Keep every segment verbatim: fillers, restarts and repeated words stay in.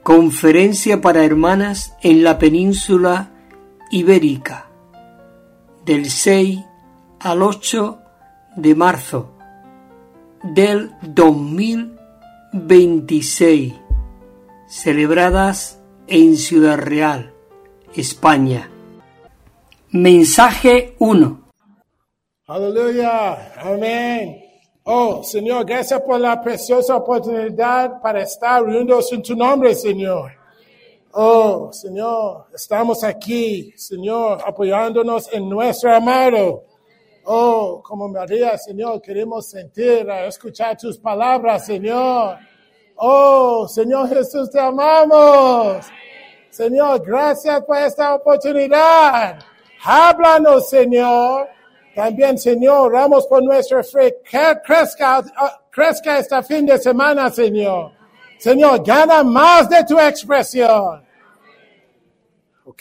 Conferencia para hermanas en la península ibérica, del seis al ocho de marzo del dos mil veintiséis, celebradas en Ciudad Real, España. Mensaje uno. Aleluya, amén. Oh, Señor, gracias por la preciosa oportunidad para estar reunidos en tu nombre, Señor. Oh, Señor, estamos aquí, Señor, apoyándonos en nuestro amado. Oh, como María, Señor, queremos sentir, escuchar tus palabras, Señor. Oh, Señor Jesús, te amamos. Señor, gracias por esta oportunidad. Háblanos, Señor. También, Señor, oramos por nuestra fe. Que crezca, crezca este fin de semana, Señor. Señor, gana más de tu expresión. Ok.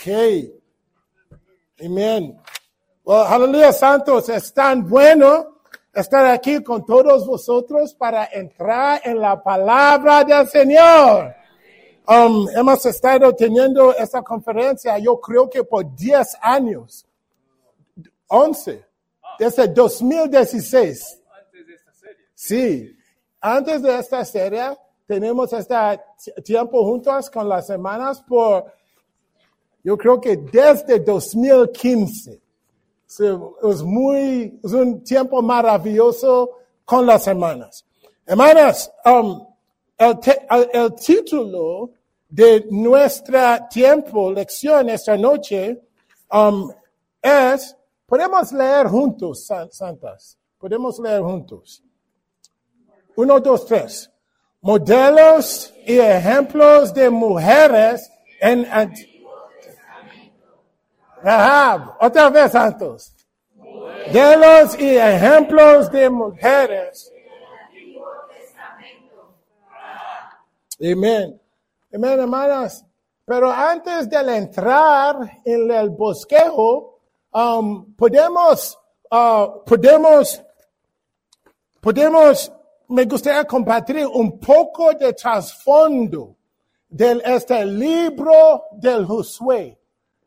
Amén. Well, aleluya, santos. Es tan bueno estar aquí con todos vosotros para entrar en la palabra del Señor. Um, hemos estado teniendo esta conferencia, yo creo que por diez años. once. Desde dos mil dieciséis. Antes de esta serie. Sí. Antes de esta serie, tenemos este tiempo juntos con las semanas por, yo creo que desde dos mil quince. So, es muy, es un tiempo maravilloso con las semanas. Hermanas, um, el, te, el, el título de nuestro tiempo, lección esta noche, um, es, podemos leer juntos, santas. Podemos leer juntos. Uno, dos, tres. Modelos y ejemplos de mujeres en Antiguo Testamento. Rahab, otra vez, santos. Modelos y ejemplos de mujeres en Antiguo Testamento. Amén. Amén, hermanas. Pero antes de entrar en el bosquejo, Um, podemos, uh, podemos, podemos, me gustaría compartir un poco de trasfondo de este libro del Josué.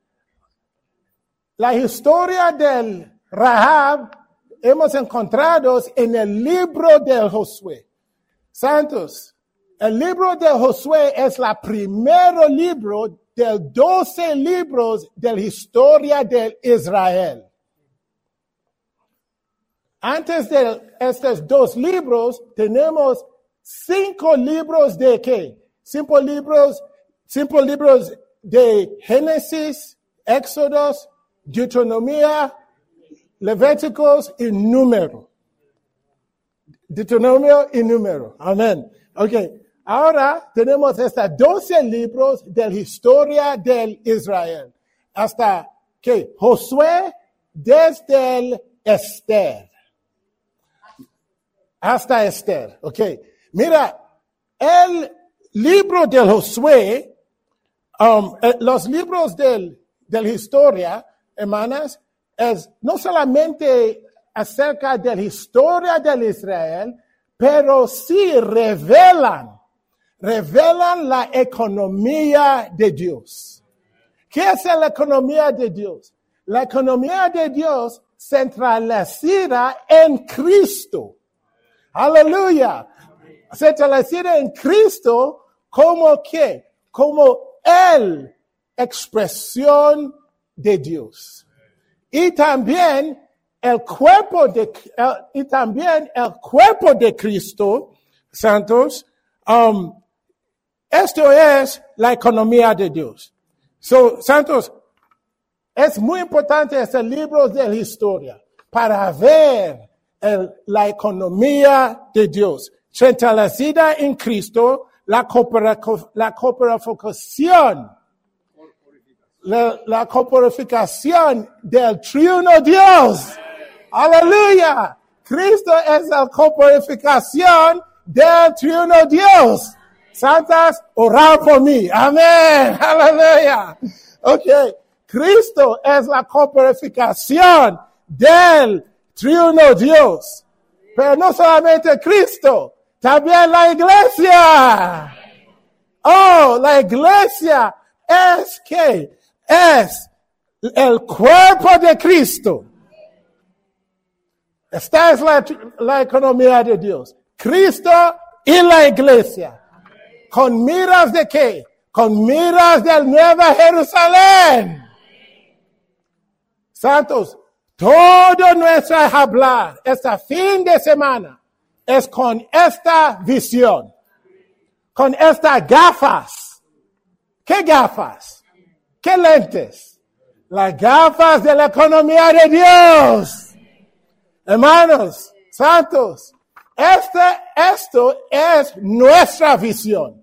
La historia del Rahab hemos encontrado en el libro del Josué. Santos, el libro del Josué es el primer libro de doce libros de la historia de Israel. Antes de estos dos libros, tenemos cinco libros de ¿qué? Cinco libros, cinco libros de Génesis, Éxodos, Deuteronomía, Levíticos y Número. Deuteronomio y Número. Amén. Okay. Ahora tenemos estos doce libros de la historia de Israel. Hasta que Josué desde el Esther. Hasta Esther. Ok. Mira, el libro de Josué, um, los libros de la historia, hermanas, es no solamente acerca de la historia de Israel, pero sí revelan revelan la economía de Dios. ¿Qué es la economía de Dios? La economía de Dios centralizada en Cristo. Aleluya. Centralizada en Cristo como qué? Como el expresión de Dios. Y también el cuerpo de, el, y también el cuerpo de Cristo, santos, um, esto es la economía de Dios. So, santos, es muy importante este libro de la historia para ver el, la economía de Dios. Centralizada en Cristo, la corporificación, la corporificación, la, la corporificación del triuno Dios. Aleluya. Cristo es la corporificación del triuno Dios. Santas, orar por mí. Amén. Aleluya. Ok. Cristo es la corporificación del triuno Dios. Pero no solamente Cristo, también la iglesia. Oh, Santo, la iglesia es que es el cuerpo de Cristo. Esta es la, la economía de Dios. Cristo y la iglesia. ¿Con miras de qué? Con miras del Nueva Jerusalén. Santos, todo nuestro hablar este fin de semana es con esta visión. Con estas gafas. ¿Qué gafas? ¿Qué lentes? Las gafas de la economía de Dios. Hermanos, santos, este, esto es nuestra visión.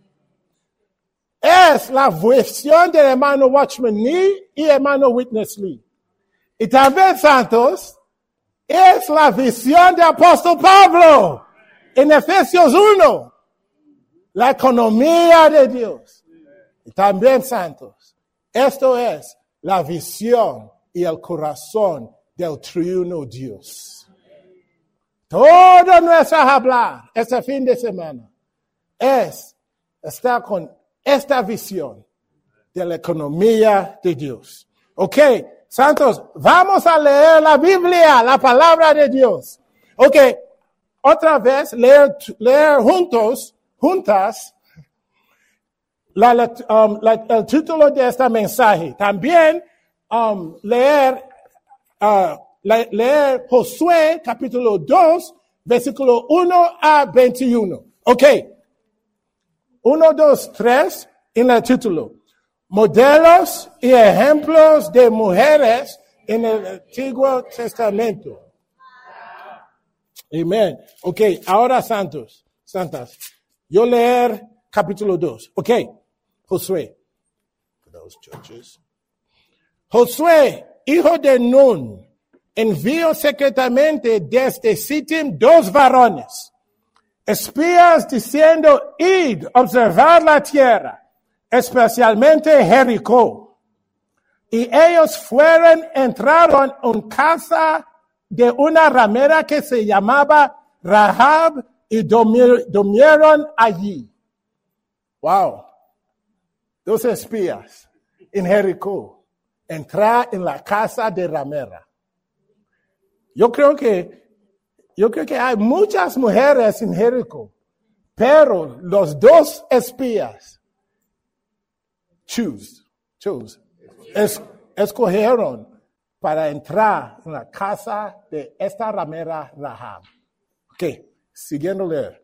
Es la visión del hermano Watchman Nee y hermano Witness Lee. Y también, santos, es la visión del apóstol Pablo en Efesios uno. La economía de Dios. Y también, santos, esto es la visión y el corazón del triuno Dios. Todo nuestro hablar este fin de semana es estar con esta visión de la economía de Dios. Ok, santos, vamos a leer la Biblia, la palabra de Dios. Ok, otra vez leer, leer juntos, juntas, la, um, la, el título de este mensaje. También um, leer, uh, le, leer Josué capítulo dos, versículo uno a veintiuno. Ok. uno, dos, tres en el título. Modelos y ejemplos de mujeres en el Antiguo Testamento. Amén. Ok, ahora santos, santas. Yo leer capítulo dos. Ok, Josué. Josué, hijo de Nun, envió secretamente desde Sittim dos varones, espías diciendo, id, observar la tierra, especialmente Jericó. Y ellos fueron, entraron en casa de una ramera que se llamaba Rahab y durmieron allí. Wow. Dos espías en Jericó. Entrar en la casa de ramera. Yo creo que, yo creo que hay muchas mujeres en Jericó, pero los dos espías choose, choose, es, escogieron para entrar en la casa de esta ramera Rahab. Ok, siguiendo leer.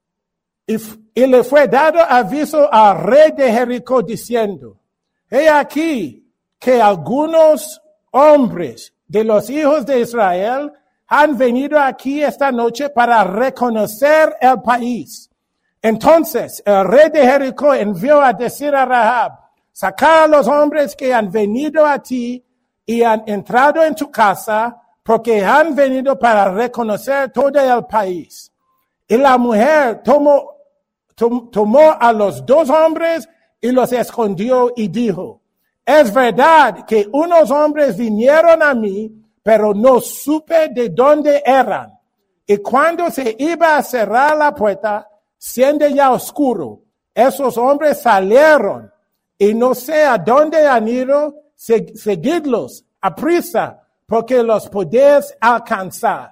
Y, y le fue dado aviso al rey de Jericó diciendo, he aquí que algunos hombres de los hijos de Israel han venido aquí esta noche para reconocer el país. Entonces el rey de Jericó envió a decir a Rahab, saca a los hombres que han venido a ti y han entrado en tu casa, porque han venido para reconocer todo el país. Y la mujer tomó, tom, tomó a los dos hombres y los escondió y dijo, es verdad que unos hombres vinieron a mí, pero no supe de dónde eran. Y cuando se iba a cerrar la puerta, siendo ya oscuro, esos hombres salieron y no sé a dónde han ido, seguidlos a prisa, porque los podéis alcanzar.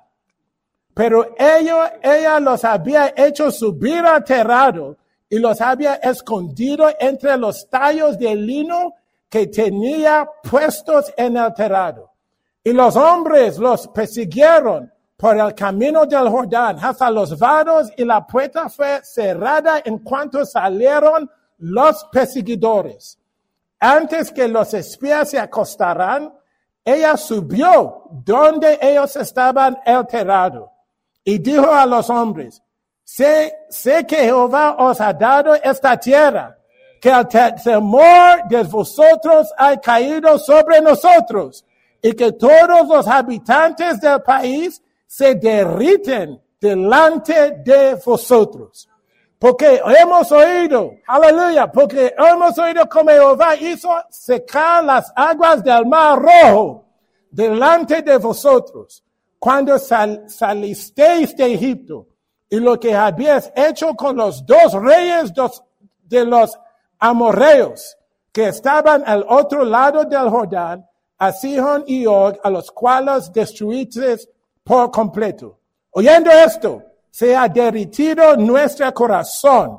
Pero ella, ella los había hecho subir al terrado y los había escondido entre los tallos de lino que tenía puestos en el terrado. Y los hombres los persiguieron por el camino del Jordán hasta los vados y la puerta fue cerrada en cuanto salieron los perseguidores. Antes que los espías se acostaran, ella subió donde ellos estaban el terrado y dijo a los hombres, sé, sé que Jehová os ha dado esta tierra, que el temor de vosotros ha caído sobre nosotros y que todos los habitantes del país se derriten delante de vosotros. Porque hemos oído, aleluya, porque hemos oído como Jehová hizo secar las aguas del mar rojo delante de vosotros cuando sal, salisteis de Egipto, y lo que habías hecho con los dos reyes dos, de los amorreos, que estaban al otro lado del Jordán, a Sihón y Og, a los cuales destruiste por completo. Oyendo esto, se ha derretido nuestro corazón,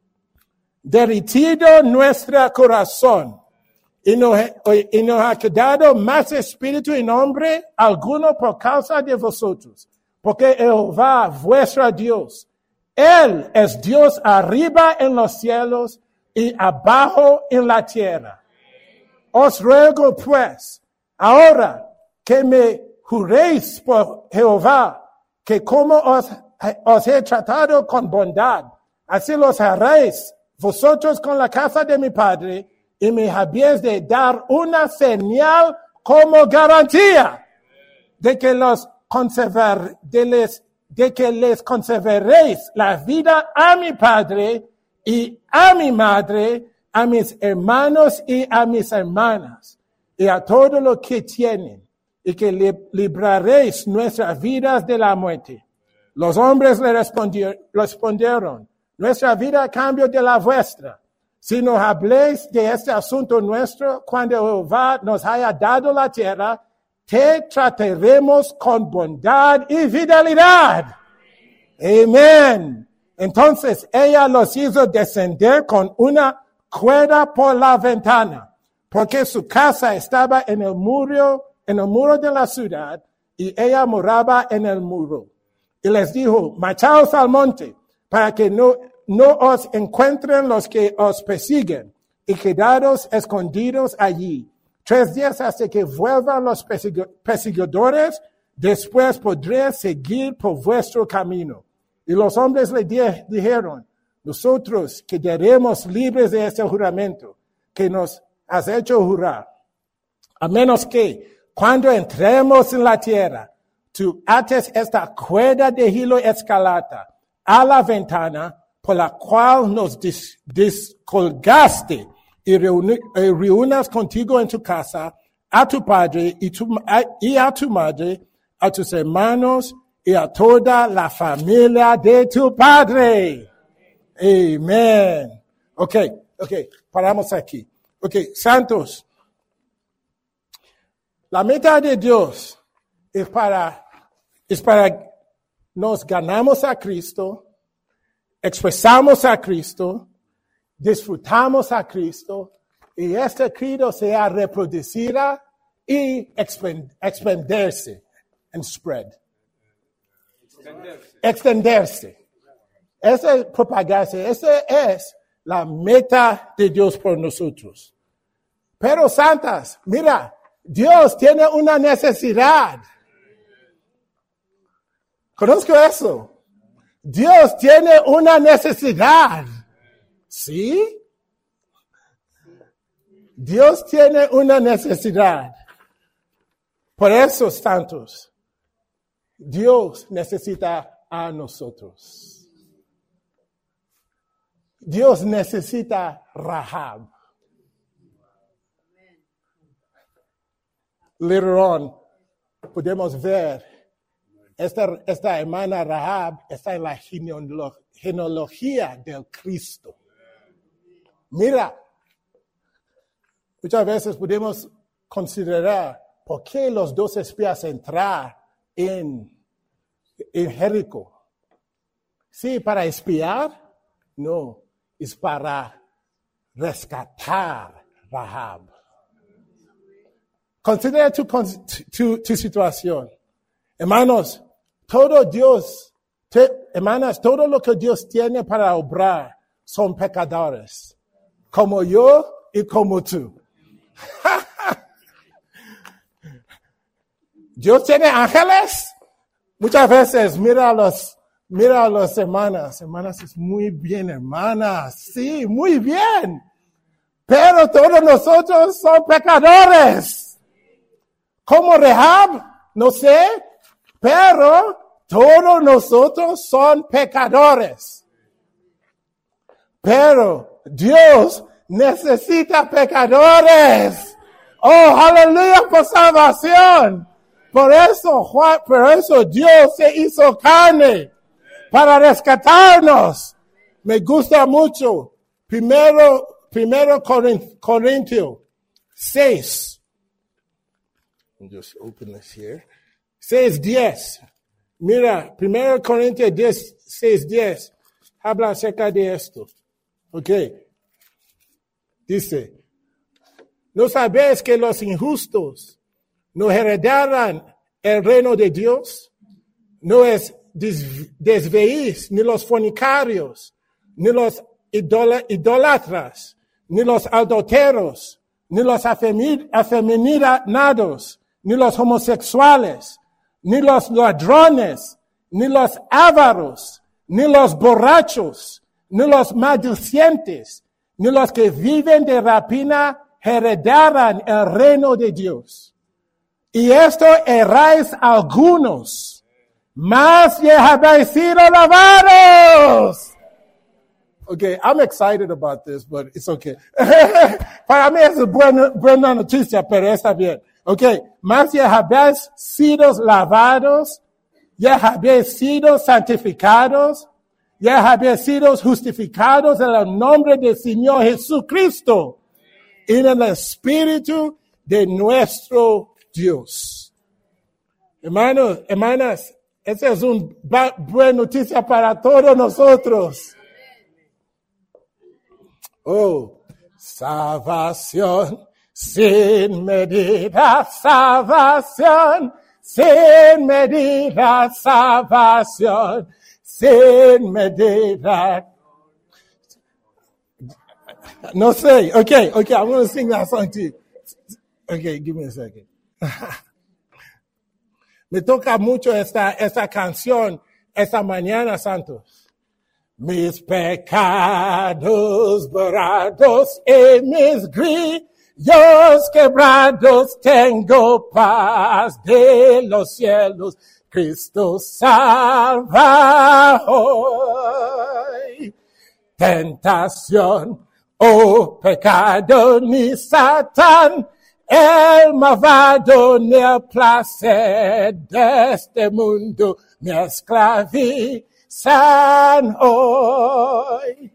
derretido nuestro corazón, y nos, y nos ha quedado más espíritu y nombre alguno por causa de vosotros, porque Jehová vuestro Dios, Él es Dios arriba en los cielos y abajo en la tierra. Os ruego pues, ahora que me juréis por Jehová, que como os, os he tratado con bondad, así los haréis vosotros con la casa de mi padre, y me habéis de dar una señal como garantía de que los conservar, de, les, de que les conservaréis la vida a mi padre y a mi madre, a mis hermanos y a mis hermanas, y a todo lo que tienen, y que li- libraréis nuestras vidas de la muerte. Los hombres le respondieron, respondieron, nuestra vida a cambio de la vuestra. Si nos habléis de este asunto nuestro, cuando Jehová nos haya dado la tierra, te trataremos con bondad y fidelidad. Amén. Entonces ella los hizo descender con una cuerda por la ventana, porque su casa estaba en el muro, en el muro de la ciudad, y ella moraba en el muro. Y les dijo, marchaos al monte, para que no, no os encuentren los que os persiguen, y quedaros escondidos allí. Tres días hasta que vuelvan los perseguidores, después podréis seguir por vuestro camino. Y los hombres le di- dijeron, nosotros quedaremos libres de este juramento que nos has hecho jurar, a menos que cuando entremos en la tierra, tú ates esta cuerda de hilo escarlata a la ventana por la cual nos dis- descolgaste y, reuni- y reúnas contigo en tu casa a tu padre y, tu, a, y a tu madre, a tus hermanos y a toda la familia de tu padre. Amén. Ok, ok, paramos aquí. Ok, santos. La meta de Dios es para, es para nos ganamos a Cristo, expresamos a Cristo, disfrutamos a Cristo, y este credo sea reproducida y expend, expandirse and spread. Extenderse. Extenderse. Ese es propagarse. Esa es la meta de Dios por nosotros. Pero santas, mira, Dios tiene una necesidad. Conozco eso. Dios tiene una necesidad. ¿Sí? Dios tiene una necesidad. Por eso, santos, Dios necesita a nosotros. Dios necesita Rahab. Later on, podemos ver esta, esta hermana Rahab está en la genealog- genealogía del Cristo. Mira, muchas veces podemos considerar por qué los dos espías entraron en, en Jericó. Sí, para espiar, no, es para rescatar Rahab. Considera tu, tu, tu situación. Hermanos, todo Dios, te, hermanas, todo lo que Dios tiene para obrar son pecadores. Como yo y como tú. Dios tiene ángeles. Muchas veces mira a los, mira a las hermanas. Hermanas, es muy bien, hermanas. Sí, muy bien. Pero todos nosotros somos pecadores. Como Rahab, no sé, pero todos nosotros son pecadores. Pero Dios necesita pecadores. Oh, aleluya por salvación. Por eso, Juan, por eso Dios se hizo carne para rescatarnos. Me gusta mucho. Primero, Primero Corintios seis. Just open this here. seis diez. Mira, Primero Corintios diez, seis diez. Habla acerca de esto. Ok. Dice, ¿no sabéis que los injustos no heredarán el reino de Dios? No es desveéis, ni los fornicarios, ni los idólatras, ni los adulteros, ni los afeminados, ni los homosexuales, ni los ladrones, ni los ávaros, ni los borrachos, ni los maldicientes, ni los que viven de rapina heredarán el reino de Dios. Y esto erráis algunos, mas ya habéis sido lavados. Okay, I'm excited about this, but it's okay. Para mí es buena, buena noticia, pero está bien. Okay, mas ya habéis sido lavados, ya habéis sido santificados, ya habéis sido justificados en el nombre del Señor Jesucristo y en el Espíritu de nuestro Dios. Hermanos, hermanas, esa es una buena noticia para todos nosotros. Oh, salvación sin medida, salvación sin medida, salvación sin medida. No sé. Okay, okay, I'm going to sing that song to you. Okay, give me a second. Me toca mucho esta, esta canción esta mañana, santos. Mis pecados borrados y mis grillos quebrados, tengo paz de los cielos, Cristo salva hoy. Tentación, oh pecado, ni Satán, el malvado, ni el placer de este mundo, mi esclavitud. San hoy.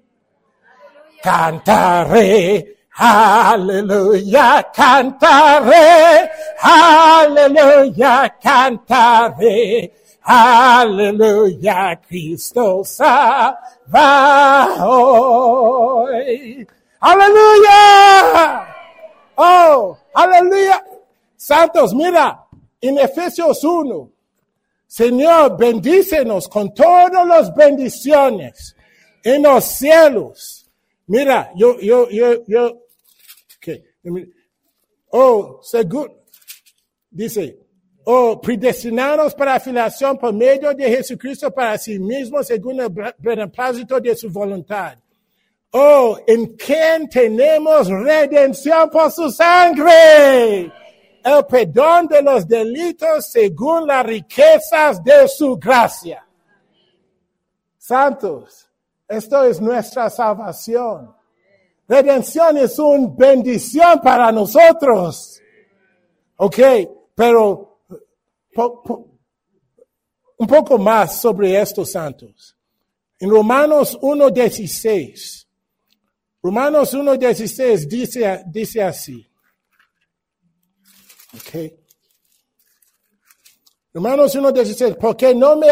Cantaré, aleluya, cantaré, aleluya, cantaré, aleluya, Cristo salva hoy. Aleluya. Oh, aleluya. Santos, mira, en Efesios uno. Señor, bendícenos con todas las bendiciones en los cielos. Mira, yo, yo, yo, yo, okay. Oh, según, dice, oh, predestinados para afiliación por medio de Jesucristo para sí mismos según el beneplácito de su voluntad. Oh, en quien tenemos redención por su sangre. El perdón de los delitos según las riquezas de su gracia. Santos, esto es nuestra salvación. Redención es una bendición para nosotros. Ok, pero po, po, un poco más sobre estos santos. En Romanos uno dieciséis. Romanos uno dieciséis dice, dice así. Okay. Romanos uno dieciséis, porque no me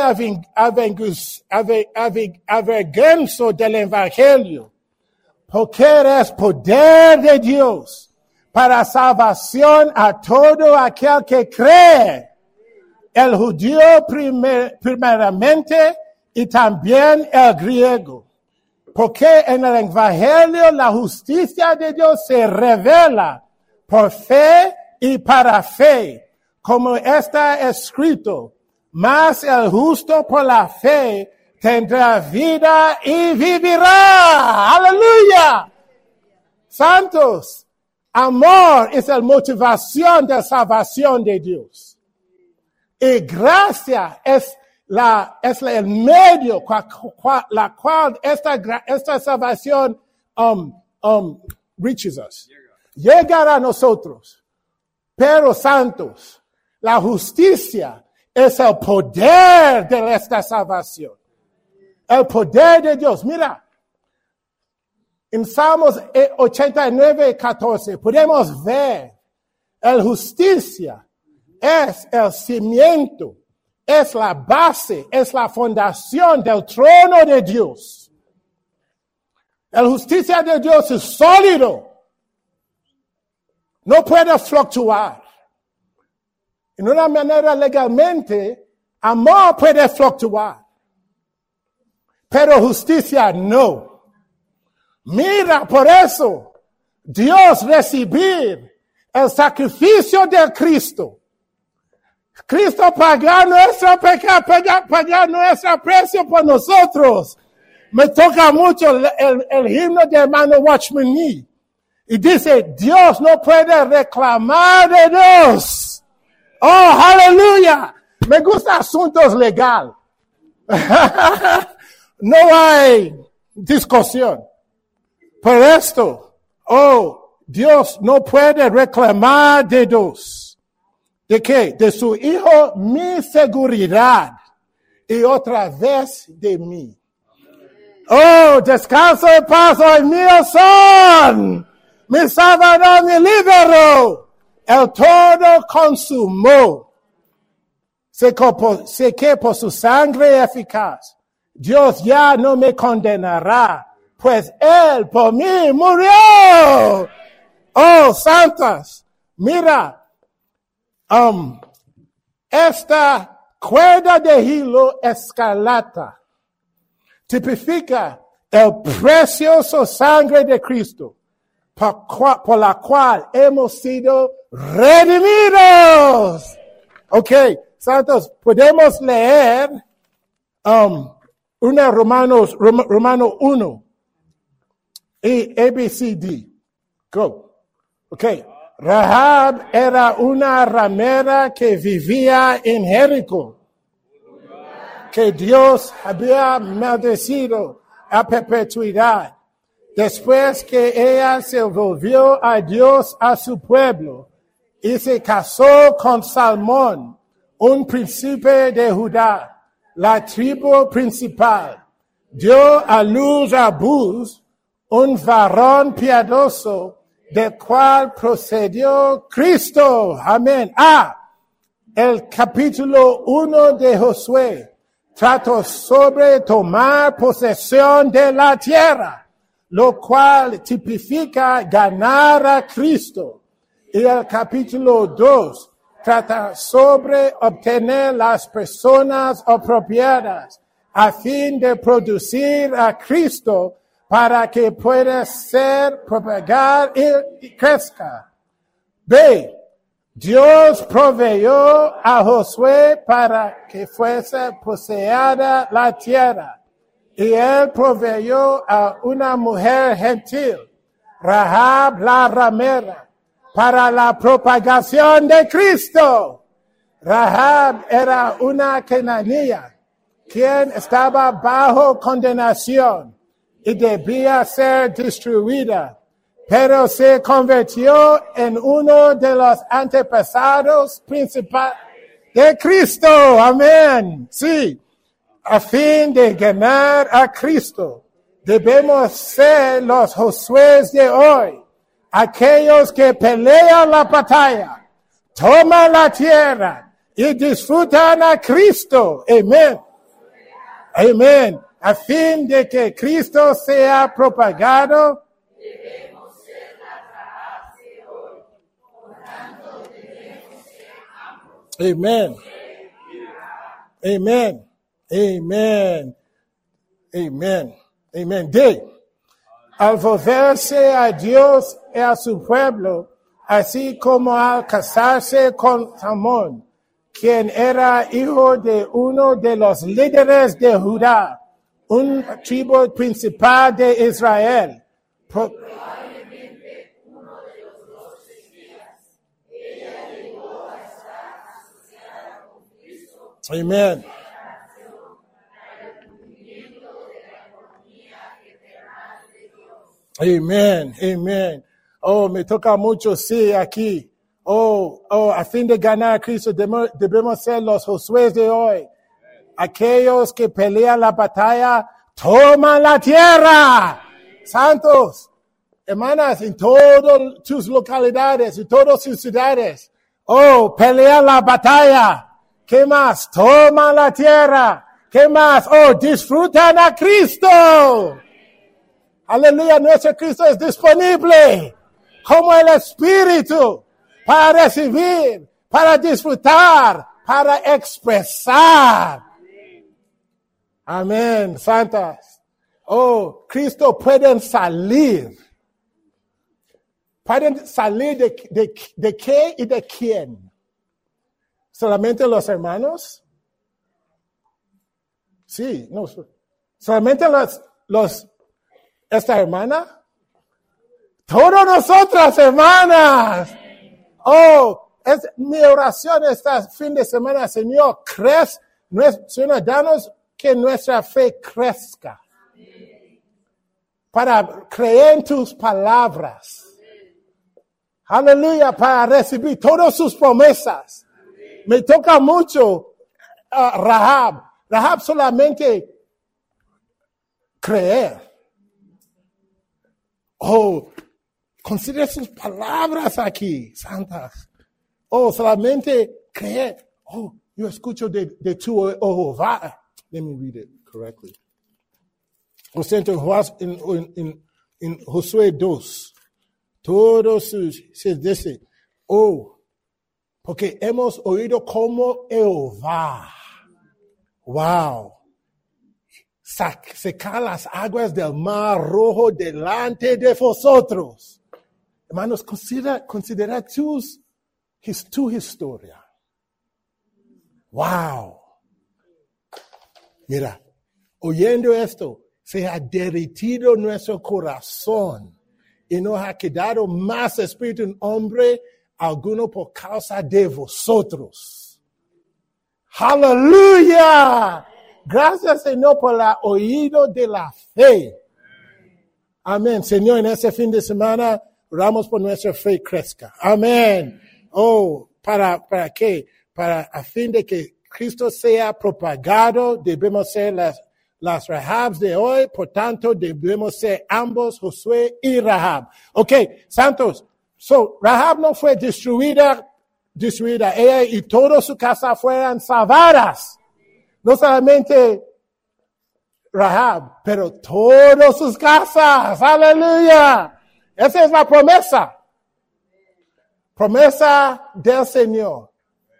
avergüenzo del evangelio, porque es poder de Dios para salvación a todo aquel que cree, el judío primer, primeramente y también el griego, porque en el evangelio la justicia de Dios se revela por fe y para fe, como está escrito, mas el justo por la fe tendrá vida y vivirá. ¡Aleluya! Santos, amor es la motivación de salvación de Dios. Y gracia es la, es el medio cual, cual, la cual esta, esta salvación um, um, reaches us. Llegará a nosotros. Pero santos, la justicia es el poder de esta salvación. El poder de Dios. Mira, En Salmos ochenta y nueve, catorce, podemos ver la justicia es el cimiento, es la base, es la fundación del trono de Dios. La justicia de Dios es sólido. No puede fluctuar. En una manera legalmente, amor puede fluctuar. Pero justicia no. Mira, por eso, Dios recibir el sacrificio de Cristo. Cristo pagó nuestro pecado, pagó nuestro precio por nosotros. Me toca mucho el, el, el himno de hermano Watchman Nee. Y dice, Dios no puede reclamar de Dios. Oh, aleluya. Me gusta asuntos legales. No hay discusión. Por esto, oh, Dios no puede reclamar de Dios. ¿De qué? De su Hijo, mi seguridad. Y otra vez de mí. Oh, descanso y paz hoy mío son. Mi Salvador, mi libero. El todo consumó. Sé que por su sangre eficaz, Dios ya no me condenará. Pues Él por mí murió. Oh, santas, mira, um, esta cuerda de hilo escarlata tipifica el precioso sangre de Cristo, por, cua, por la cual hemos sido redimidos. Ok, santos, podemos leer um, una Romanos, Rom, Romano uno. Y A, B, C, D. Go. Ok. Rahab era una ramera que vivía en Jericó, que Dios había maldecido a perpetuidad. Después que ella se volvió a Dios, a su pueblo, y se casó con Salmón, un príncipe de Judá, la tribu principal, dio a luz a Buz, un varón piadoso, del cual procedió Cristo. Amén. Ah, el capítulo uno de Josué trató sobre tomar posesión de la tierra, lo cual tipifica ganar a Cristo. Y el capítulo dos trata sobre obtener las personas apropiadas a fin de producir a Cristo para que pueda ser propagado y crezca. B. Dios proveyó a Josué para que fuese poseada la tierra. Y él proveyó a una mujer gentil, Rahab la ramera, para la propagación de Cristo. Rahab era una cananea, quien estaba bajo condenación y debía ser destruida, pero se convirtió en uno de los antepasados principales de Cristo. Amén. Sí, a fin de ganar a Cristo, debemos ser los Josués de hoy, aquellos que pelean la batalla, toman la tierra y disfrutan a Cristo. Amén. Amén. A fin de que Cristo sea propagado, debemos ser la de hoy. Por tanto, debemos ser ambos. Amén. Amén. Amén. Amén. Amén. D. Al volverse a Dios y a su pueblo, así como al casarse con Salmón, quien era hijo de uno de los líderes de Judá, un tribu principal de Israel. Pro- Probablemente uno de los dos espías. Ella llegó a estar asociada con Cristo. Amén. Amén, amén. Oh, me toca mucho, sí, aquí. Oh, oh, a fin de ganar a Cristo debemos, debemos ser los Josués de hoy. Aquellos que pelean la batalla, toman la tierra. Santos, hermanas, en todas tus localidades, en todas sus ciudades. Oh, pelea la batalla. ¿Qué más? Toma la tierra. ¿Qué más? Oh, disfrutan a Cristo. Aleluya, nuestro Cristo es disponible como el Espíritu para recibir, para disfrutar, para expresar. Amén, santas. Oh, Cristo pueden salir. ¿Pueden salir de, de, de qué y de quién? ¿Solamente los hermanos? Sí, no. ¿Solamente los, los, esta hermana? Todas nosotras, hermanas. Oh, es mi oración este fin de semana, Señor, crez, Señor, danos que nuestra fe crezca. Para creer en tus palabras. Aleluya, para recibir todas sus promesas. Me toca mucho uh, Rahab. Rahab solamente creer. Oh, considera sus palabras aquí, santas. Oh, solamente creer. Oh, yo escucho de, de tu oh, Jehová. Let me read it correctly. Lo siento, en, en, en, en Josué dos. Todos se dice, oh, porque hemos oído como Jehová. Wow. Secar las aguas del mar rojo delante de vosotros. Hermanos, considera, considera tus, his, tu historia. Wow. Mira, oyendo esto, se ha derretido nuestro corazón. Y no ha quedado más espíritu en hombre alguno por causa de vosotros. ¡Aleluya! Gracias, Señor, por el oído de la fe. Amén. Señor, en este fin de semana, oramos por nuestra fe crezca. Amén. Oh, ¿para, para qué? Para a fin de que Cristo sea propagado, debemos ser las Las Rahabs de hoy, por tanto, debemos ser ambos, Josué y Rahab. Ok, santos. So, Rahab no fue destruida, destruida. Ella y toda su casa fueron salvadas. No solamente Rahab, pero todas sus casas. Aleluya. Esa es la promesa. Promesa del Señor.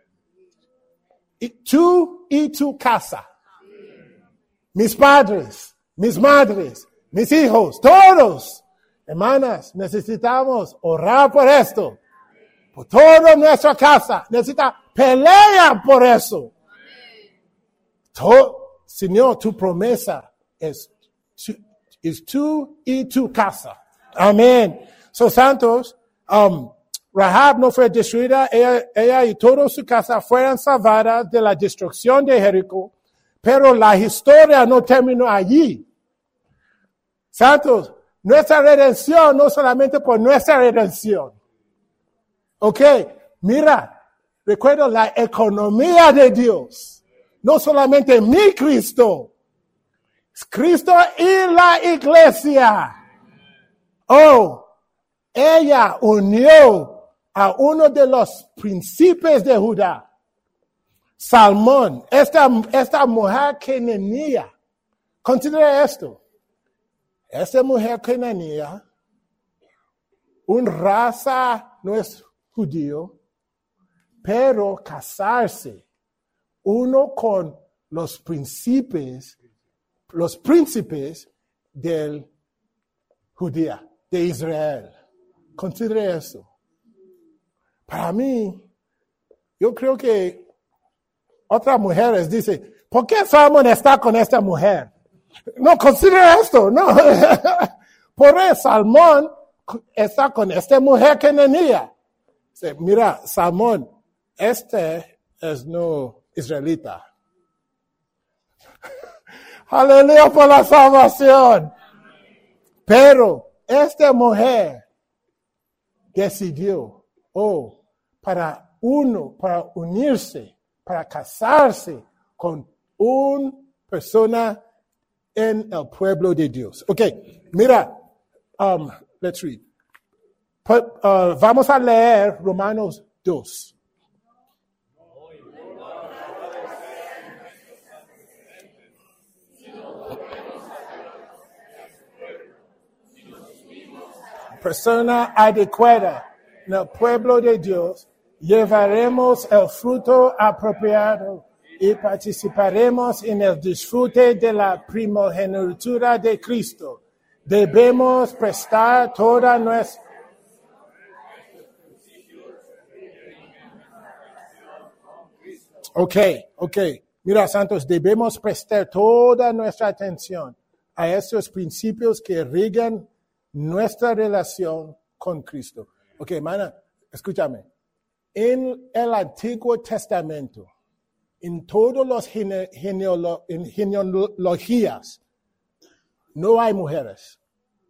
Y tú y tu casa. Mis padres, mis madres, mis hijos, todos, hermanas, necesitamos orar por esto. Por toda nuestra casa. Necesita pelear por eso. Todo, Señor, tu promesa es, es tú y tu casa. Amén. So, santos, um, Rahab no fue destruida. Ella, ella y toda su casa fueron salvadas de la destrucción de Jericó. Pero la historia no terminó allí. Santos, nuestra redención no solamente por nuestra redención. Ok, mira, recuerdo la economía de Dios. No solamente mi Cristo. Cristo y la iglesia. Oh, ella unió a uno de los príncipes de Judá. Salmón, esta, esta mujer cananea, considera esto. Esta mujer cananea, una raza no es judío, pero casarse uno con los príncipes, los príncipes del Judía, de Israel. Considera eso. Para mí, yo creo que otras mujeres dicen, ¿por qué Salmón está con esta mujer? No, considera esto, no. Por eso Salmón está con esta mujer cananea. Dice, mira, Salmón, este es no israelita. Aleluya por la salvación. Pero esta mujer decidió, oh, para uno, para unirse, para casarse con una persona en el pueblo de Dios. Ok, mira, Um, let's read. But, uh, vamos a leer Romanos dos. Persona adecuada en el pueblo de Dios, llevaremos el fruto apropiado y participaremos en el disfrute de la primogenitura de Cristo. Debemos prestar toda nuestra Ok, ok. Mira, Santos, debemos prestar toda nuestra atención a estos principios que rigen nuestra relación con Cristo. Ok, hermana, escúchame. En el Antiguo Testamento, en todas las gene, genealo, en genealogías, no hay mujeres.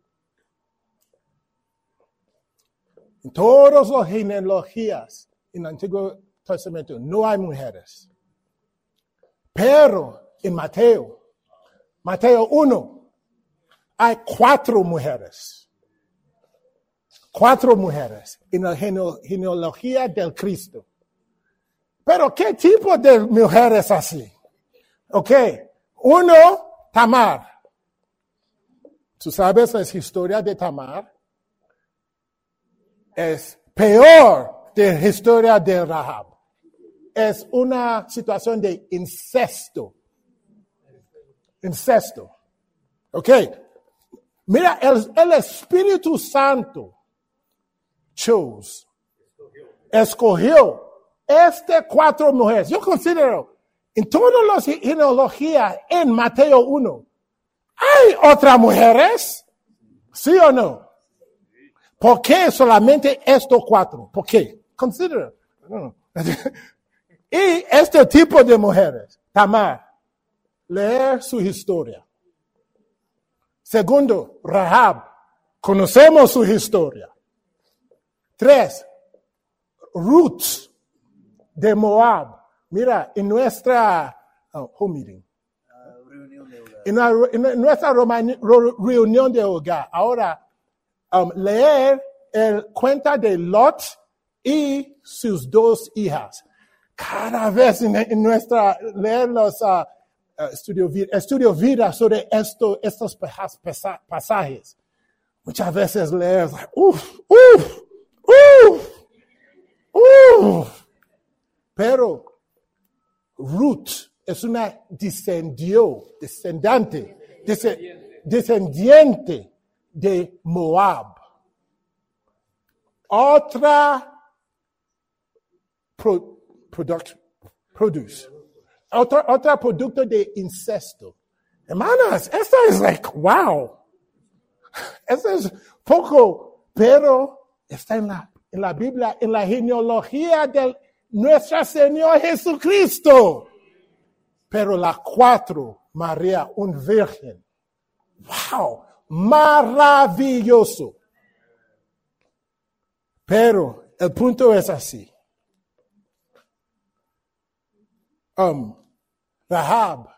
En todas las genealogías en el Antiguo Testamento no hay mujeres. Pero en Mateo, Mateo uno, hay cuatro mujeres. Cuatro mujeres en la genealogía del Cristo. Pero ¿qué tipo de mujeres así? Ok, uno, Tamar. ¿Tú sabes la historia de Tamar? Es peor de la historia de Rahab. Es una situación de incesto. Incesto. Ok. Mira, el, el Espíritu Santo chose, escogió estas cuatro mujeres. Yo considero, en todas las genealogías en Mateo uno, ¿hay otras mujeres? ¿Sí o no? ¿Por qué solamente estos cuatro? ¿Por qué? Considera. Y este tipo de mujeres, Tamar, leer su historia. Segundo, Rahab, conocemos su historia. Tres, Ruth de Moab. Mira, en nuestra oh, home meeting, uh, reunión de hogar. En, la, en nuestra romani, ro, reunión de hogar, ahora um, leer el cuenta de Lot y sus dos hijas. Cada vez en, en nuestra leer los uh, uh, estudio, estudio vida sobre esto, estos pasajes, muchas veces leer, uff, uff, uff, uff. Pero Ruth es una descendió, descendante, descendiente de Moab. Otra pro, product, produce. Otra, otra producto de incesto. Hermanas, esto es like, wow. Esto es poco, pero está en la, en la Biblia, en la genealogía de nuestro Señor Jesucristo. Pero la cuatro, María, un virgen. Wow, maravilloso. Pero el punto es así. Um, Rahab,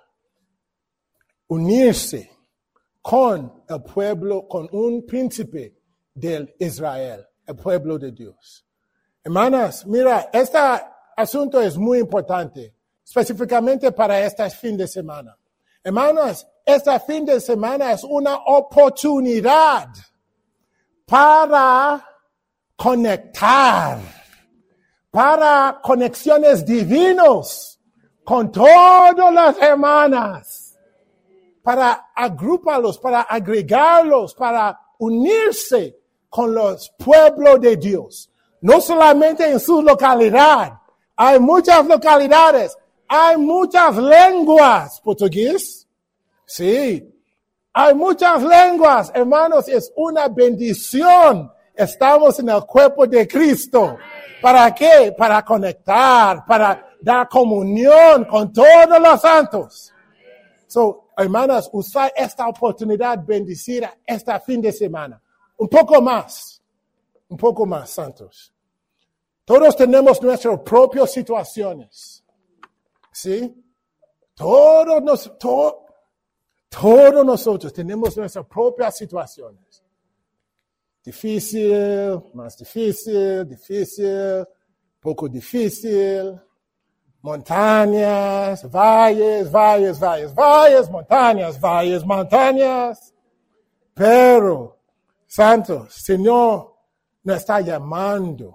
unirse con el pueblo, con un príncipe del Israel, el pueblo de Dios. Hermanas, mira, este asunto es muy importante, específicamente para este fin de semana. Hermanas, este fin de semana es una oportunidad para conectar, para conexiones divinos con todas las hermanas, para agruparlos, para agregarlos, para unirse con los pueblos de Dios. No solamente en su localidad, hay muchas localidades, hay muchas lenguas. ¿Portugués? Sí. Hay muchas lenguas, hermanos, es una bendición. Estamos en el cuerpo de Cristo. ¿Para qué? Para conectar, para dar comunión con todos los santos. So, hermanas, usar esta oportunidad bendecida este fin de semana. Un poco más, un poco más, santos. Todos tenemos nuestras propias situaciones. ¿Sí? Todos, nos, to, todos nosotros tenemos nuestras propias situaciones. difícil, más difícil, difícil, poco difícil, montañas, valles, valles, valles, valles, montañas, valles, montañas. Pero, santos, Señor nos está llamando.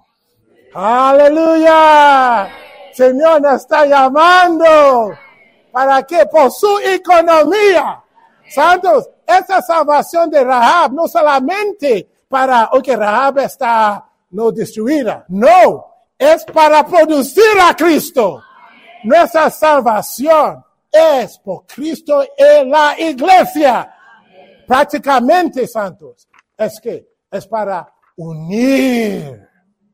Aleluya. Señor nos está llamando. ¿Para qué? Por su economía. Santos, esta salvación de Rahab no solamente para, ok, Rahab está no destruida. No, es para producir a Cristo. Nuestra salvación es por Cristo en la iglesia. Prácticamente, santos, es que es para unir.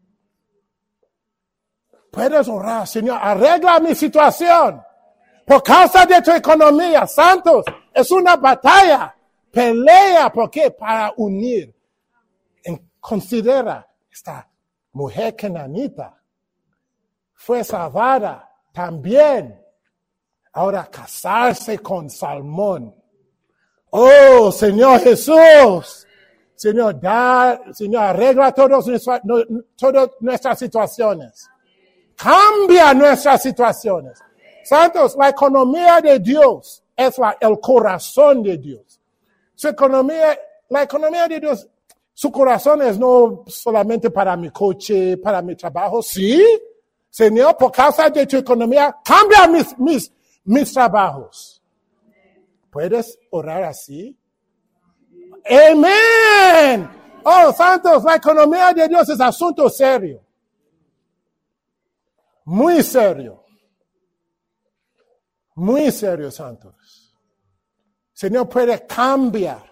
Puedes orar, Señor, arregla mi situación. Por causa de tu economía, santos, es una batalla. Pelea, ¿por qué? Para unir. En, considera esta mujer cananita. Fue salvada también. Ahora casarse con Salmón. Oh, Señor Jesús. Señor, da, Señor, arregla todas nuestras, no, todas nuestras situaciones. Cambia nuestras situaciones. Santos, la economía de Dios es la, el corazón de Dios. Su economía, la economía de Dios, su corazón es no solamente para mi coche, para mi trabajo. Sí, Señor, por causa de tu economía, cambia mis, mis, mis trabajos. ¿Puedes orar así? Amén. Oh, santos, la economía de Dios es asunto serio. Muy serio. Muy serio, santos. Señor puede cambiar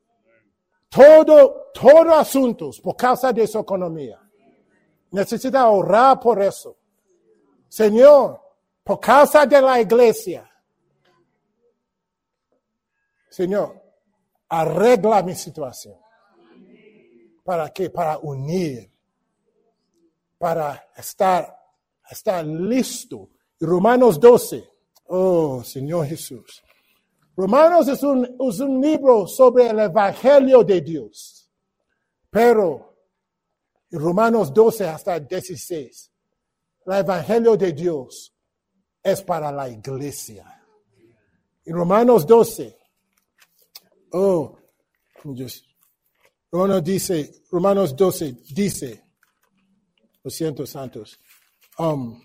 todo, todo asuntos por causa de su economía. Necesita orar por eso. Señor, por causa de la iglesia. Señor, arregla mi situación. ¿Para qué? Para unir. Para estar, estar listo. Romanos doce. Oh, Señor Jesús. Romanos es un, es un libro sobre el Evangelio de Dios. Pero, en Romanos doce hasta dieciséis, el Evangelio de Dios es para la iglesia. En Romanos doce, oh, Dios. Romanos dice, Romanos doce dice, lo siento, santos, um,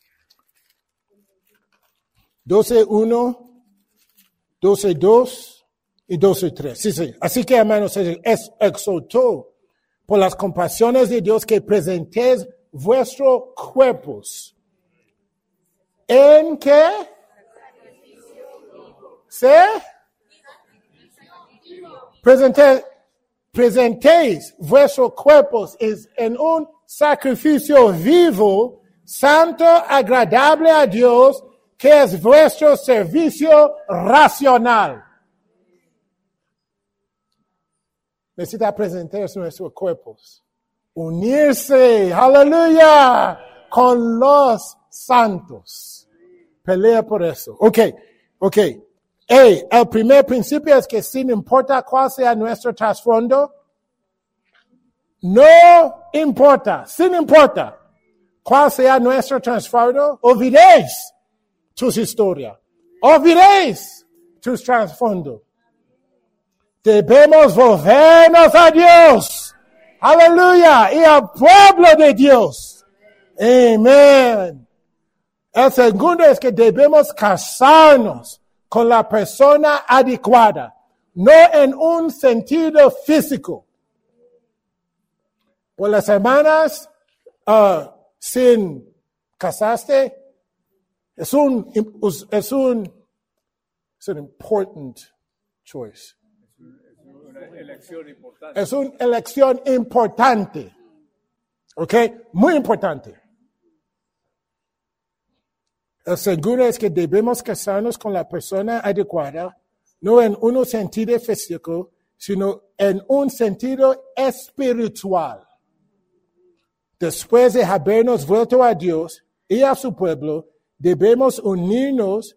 doce uno, doce dos y doce tres. Sí, sí. Así que, hermanos, es exhortó por las compasiones de Dios que presentéis vuestros cuerpos. ¿En qué? ¿Sí? Presentéis, presentéis vuestros cuerpos en un sacrificio vivo, santo, agradable a Dios, que es vuestro servicio racional. Necesita presentar nuestros cuerpos. Unirse, aleluya, con los santos. Pelea por eso. Ok, ok. Hey, el primer principio es que sin importar cuál sea nuestro trasfondo, no importa, sin importar cuál sea nuestro trasfondo, olvidéis tus historias. Olvidéis tus trasfondos. Debemos volvernos a Dios. Aleluya. Y al pueblo de Dios. Amén. El segundo es que debemos casarnos con la persona adecuada. No en un sentido físico. Por las hermanas, uh, sin casarse, Es un, es un, es un important choice. Es una elección importante. Es una elección importante. ¿Ok? Muy importante. El segundo es que debemos casarnos con la persona adecuada, no en un sentido físico, sino en un sentido espiritual. Después de habernos vuelto a Dios y a su pueblo, debemos unirnos,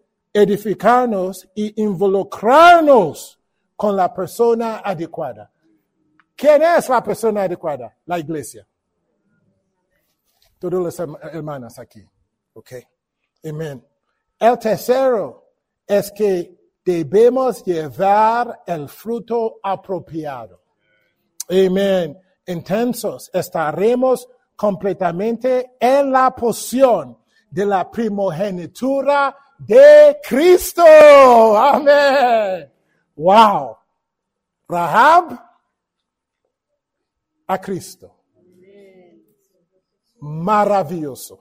edificarnos y involucrarnos con la persona adecuada. ¿Quién es la persona adecuada? La iglesia. Todos los hermanos aquí. Ok. Amén. El tercero es que debemos llevar el fruto apropiado. Amén. Entonces estaremos completamente en la posición de la primogenitura de Cristo. Amén. Wow. Rahab a Cristo. Maravilloso.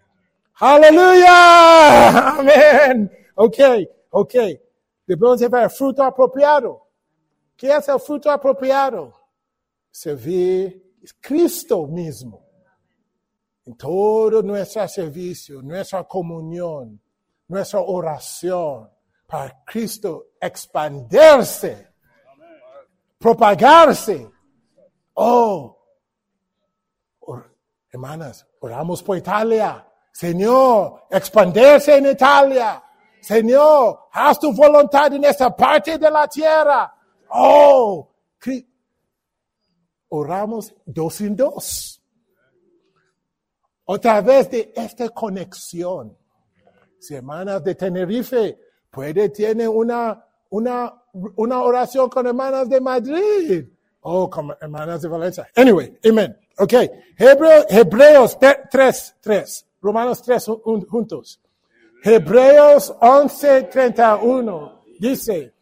Aleluya. Amén. Ok, ok. Debemos llevar el fruto apropiado. ¿Qué es el fruto apropiado? Servir a Cristo mismo. En todo nuestro servicio, nuestra comunión, nuestra oración, para Cristo expandirse, propagarse. Oh, or, hermanas, oramos por Italia. Señor, expandirse en Italia. Señor, haz tu voluntad en esta parte de la tierra. Oh, oramos dos en dos. A través de esta conexión. Si hermanas de Tenerife puede tener una, una, una oración con hermanas de Madrid. Oh, con hermanas de Valencia. Anyway, amen. Okay. Hebreo, Hebreos tres, tres. Romanos tres juntos. Hebreos once, treinta y uno. Dice.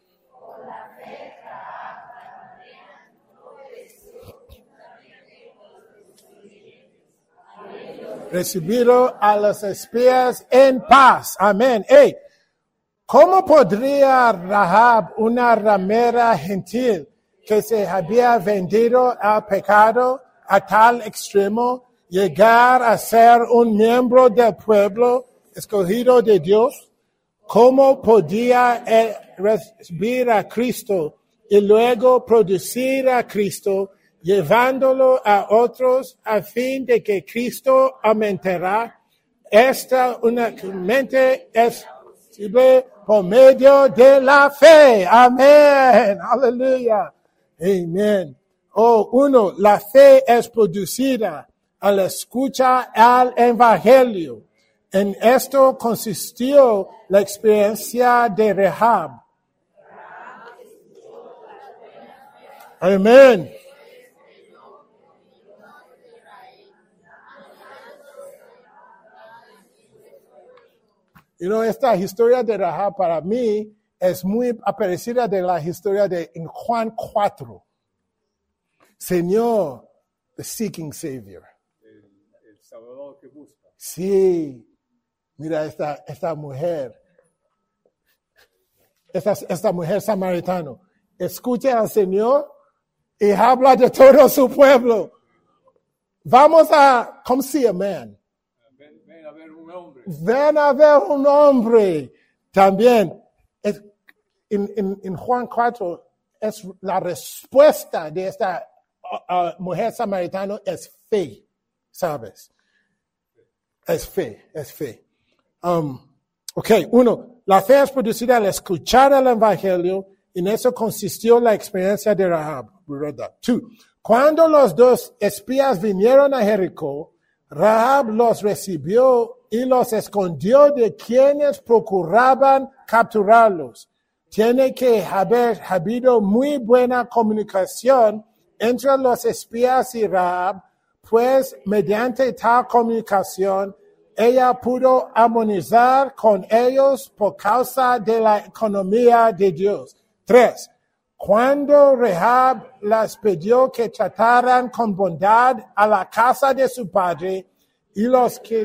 Recibieron a los espías en paz. Amén. Hey, ¿cómo podría Rahab, una ramera gentil que se había vendido al pecado a tal extremo, llegar a ser un miembro del pueblo escogido de Dios? ¿Cómo podía recibir a Cristo y luego producir a Cristo, llevándolo a otros a fin de que Cristo aumentará? Esta únicamente es posible por medio de la fe. Amén. Aleluya. Amén. Oh, uno, la fe es producida al escuchar al evangelio. En esto consistió la experiencia de Rahab. Amén. You know, esta historia de Rahab para mí es muy parecida de la historia de en Juan cuatro. Señor, the seeking Savior. El, el Salvador que busca. Sí. Mira esta, esta mujer. Esta, esta mujer samaritana. Escucha al Señor y habla de todo su pueblo. Vamos a come see a man. Ven, ven a ver un hombre. Ven a ver un hombre. También, es, en, en, en Juan cuatro, es la respuesta de esta uh, uh, mujer samaritana es fe, ¿sabes? Es fe, es fe. Um, ok, uno, la fe es producida al escuchar el evangelio, y en eso consistió la experiencia de Rahab. We read that. Two, cuando los dos espías vinieron a Jericó, Rahab los recibió y los escondió de quienes procuraban capturarlos. Tiene que haber habido muy buena comunicación entre los espías y Rahab, pues mediante tal comunicación ella pudo armonizar con ellos por causa de la economía de Dios. Tres, cuando Rahab las pidió que trataran con bondad a la casa de su padre, y los que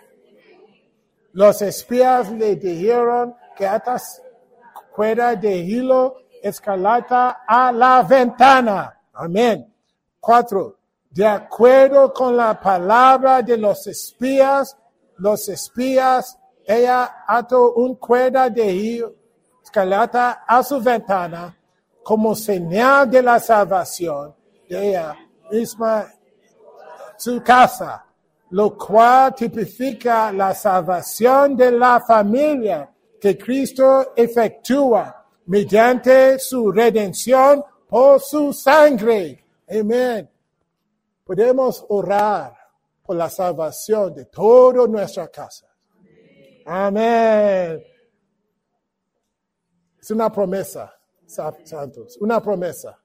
los espías le dijeron que atas cuerda de hilo escarlata a la ventana. Amén. Cuatro, de acuerdo con la palabra de los espías, los espías, ella ató un cuerda de hilo escarlata a su ventana como señal de la salvación de ella misma, su casa, lo cual tipifica la salvación de la familia que Cristo efectúa mediante su redención por su sangre. Amén. Podemos orar por la salvación de toda nuestra casa. Amén. Es una promesa, santos, una promesa.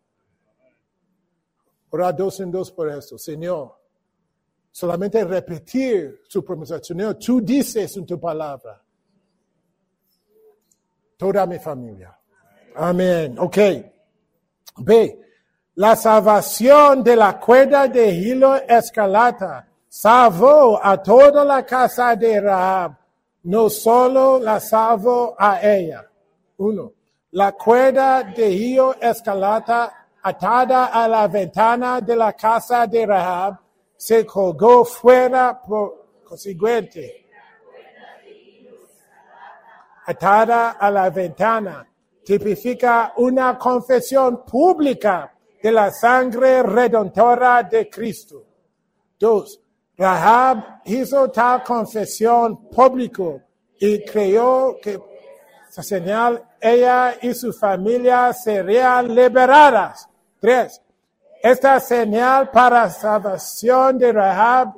Orar dos en dos por eso, Señor. Solamente repetir su promesa. Señor, tú dices en tu palabra. Toda mi familia. Amén. Ok. B. La salvación de la cuerda de hilo escarlata salvó a toda la casa de Rahab. No solo la salvó a ella. Uno. La cuerda de hilo escarlata atada a la ventana de la casa de Rahab se colgó fuera por consiguiente. Atada a la ventana tipifica una confesión pública de la sangre redentora de Cristo. Dos. Rahab hizo tal confesión público y creyó que esa señal ella y su familia serían liberadas. Tres. Esta señal para salvación de Rahab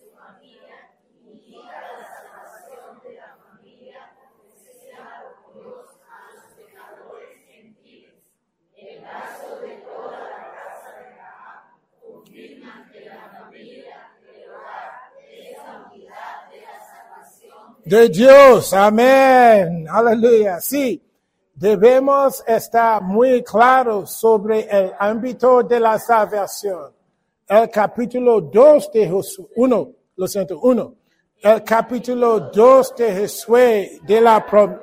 de Dios, amén, aleluya. Sí, debemos estar muy claros sobre el ámbito de la salvación. El capítulo dos de Josué, uno, lo siento, uno. El capítulo dos de Josué de la promesa.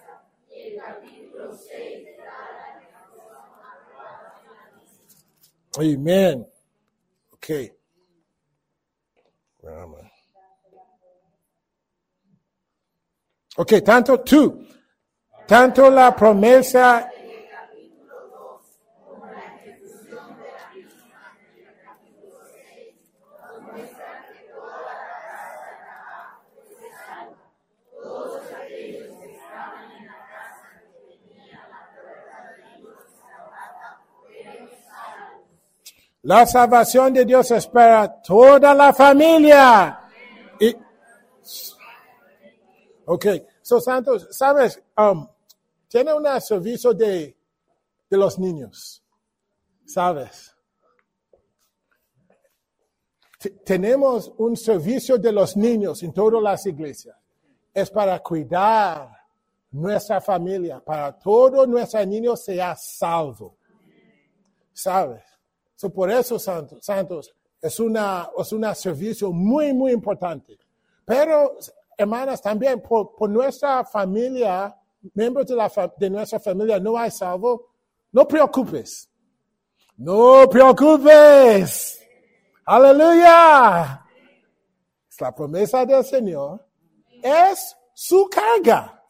Amén. Ok. Ok, tanto tú, tanto la promesa. La salvación de Dios espera toda la familia. Y, ok, so Santos, sabes, um, tiene un servicio de, de los niños, ¿sabes? T- tenemos un servicio de los niños en todas las iglesias. Es para cuidar nuestra familia, para todos nuestros niños sea salvo, ¿sabes? So, por eso, Santos, Santos es una es un servicio muy, muy importante. Pero, hermanas, también por, por nuestra familia, miembros de, la, de nuestra familia no hay salvo, no preocupes. No preocupes. Aleluya. La promesa del Señor es su carga.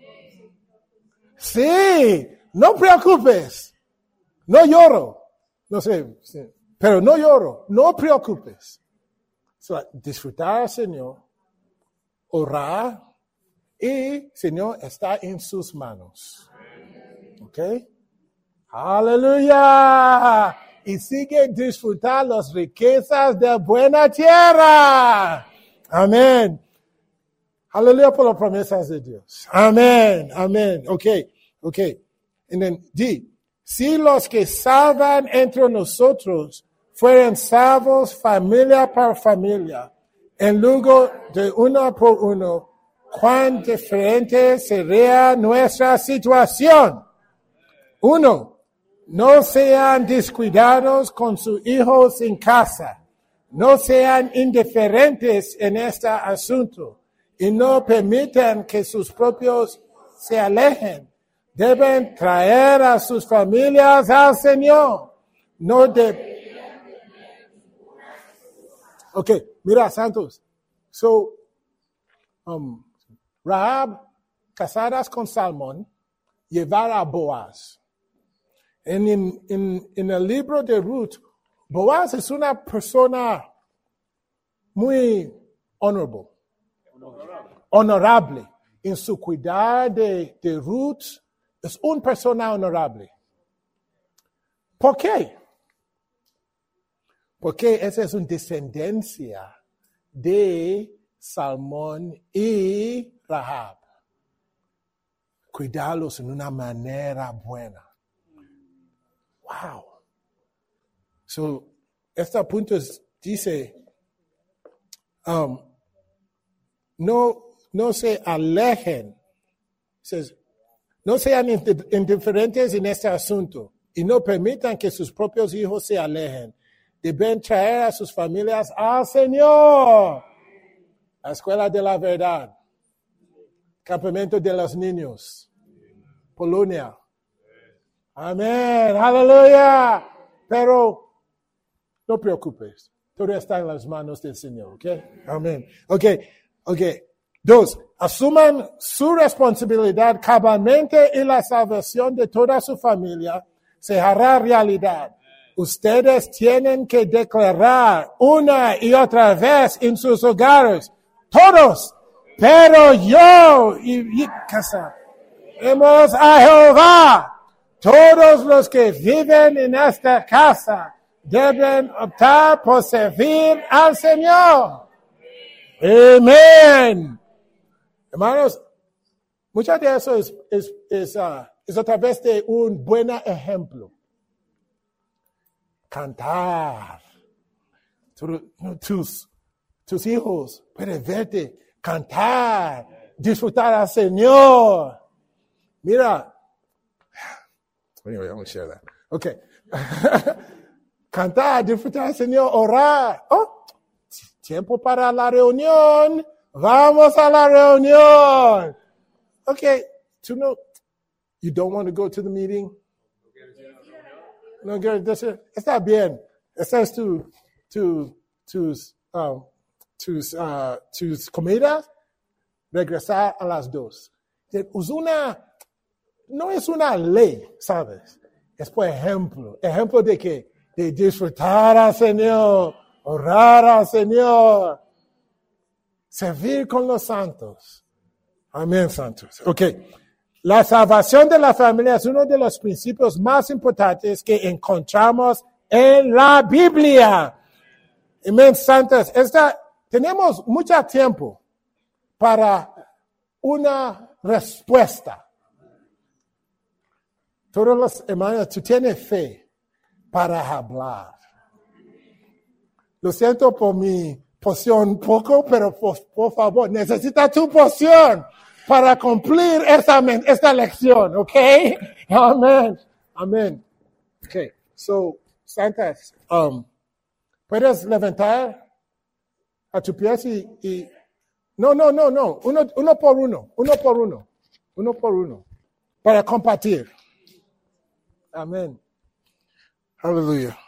Sí, no preocupes. No lloro. No sé, pero no lloro, no preocupes. So, disfrutar al Señor, orar, y Señor está en sus manos. ¿Ok? Aleluya. Y sigue disfrutar las riquezas de buena tierra. Amén. Aleluya por las promesas de Dios. Amén, amén. Ok, ok. And then D. Si los que salvan entre nosotros fueran salvos familia por familia, en lugar de uno por uno, cuán diferente sería nuestra situación. Uno, no sean descuidados con sus hijos en casa. No sean indiferentes en este asunto y no permitan que sus propios se alejen. Deben traer a sus familias al Señor. No de... Ok, mira, Santos. So, um, Rahab, casadas con Salmón, llevar a Boaz. En, en, en, en el libro de Ruth, Boaz es una persona muy honorable. Honorable. Honorable. En su cuidado de, de Ruth, es una persona honorable. ¿Por qué? Porque esa es una descendencia de Salmón y Rahab. Cuidarlos en una manera buena. Wow. So, este punto es, dice, um, no, no se alejen. Says, no sean indiferentes en este asunto y no permitan que sus propios hijos se alejen. Deben traer a sus familias al Señor. La escuela de la verdad. Campamento de los niños. Polonia. Amén. Aleluya. Pero no preocupes. Todo está en las manos del Señor. ¿Ok? Amén. Ok. Ok. Dos. Asuman su responsabilidad cabalmente y la salvación de toda su familia se hará realidad. Ustedes tienen que declarar una y otra vez en sus hogares, todos, pero yo y mi casa, hemos a Jehová. Todos los que viven en esta casa deben optar por servir al Señor. Amén. Hermanos, mucho de eso es, es, es, uh, es a través de un buen ejemplo. Cantar. Tus, tus hijos pueden verte cantar, disfrutar al Señor. Mira. Anyway, I'm going to share that. Okay. Cantar, disfrutar al Señor, orar. Oh, tiempo para la reunión. Vamos a la reunión. Okay. To know, you don't want to go to the meeting? No, está bien. Esta es tu, tu, tus, um, tus, uh, tus comidas. Regresar a las dos. Es una, no es una ley, ¿sabes? Es por ejemplo. Ejemplo de que, de disfrutar al Señor, orar al Señor, servir con los santos. Amén, santos. Okay. La salvación de la familia es uno de los principios más importantes que encontramos en la Biblia. Amén, santos. Esta, tenemos mucho tiempo para una respuesta. Todos los hermanos, tú tienes fe para hablar. Lo siento por mi porción poco, pero por, por favor, necesita tu porción para cumplir esta, esta lección, ¿ok? Amén. Amén. Ok, so, Santas, um, ¿puedes levantar a tu pies y, y... No, no, no, no. Uno, uno por uno. Uno por uno. Uno por uno. Para compartir. Amén. Aleluya.